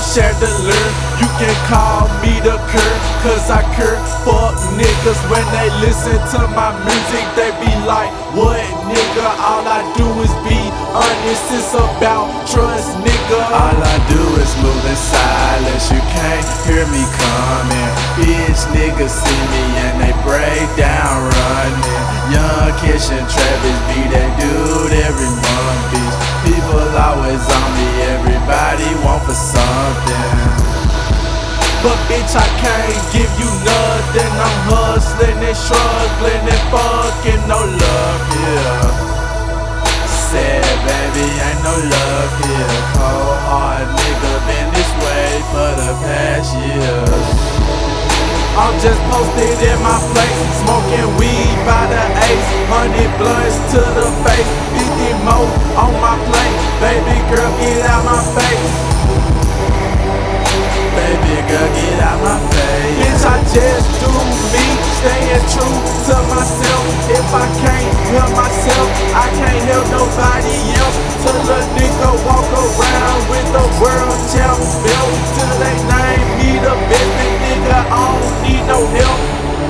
chandelier. You can call me the cure, cause I cure. Fuck niggas when they listen to my music, they be like, what nigga? All I do is be honest, it's about trust, nigga. All I do is move in silence, you can't hear me coming. Bitch niggas see me and they break down running. Young Kish and Travis be that dude every month, bitch. People always on me, everybody want for something. But bitch, I can't give you nothing. I'm hustling and struggling and fucking no love here. Said baby, ain't no love here. Cold hard nigga, been this way for the past years. I'm just posted in my place, smoking weed by the ace, 100 blunts to the face, 50 more on my plate. Baby girl, get out my face. Baby girl, get out my face. Bitch, I just do me, staying true to myself. If I can't help myself, I can't help nobody else. Till a nigga walk around with the world champ belt, till they name me the best nigga, I don't need no help.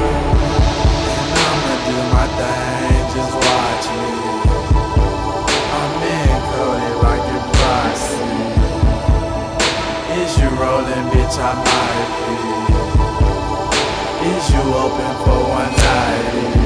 I'ma do my thing, just watch me. I'm in coded like your proxy. Is you rolling, bitch? I might be. Is you open for one night?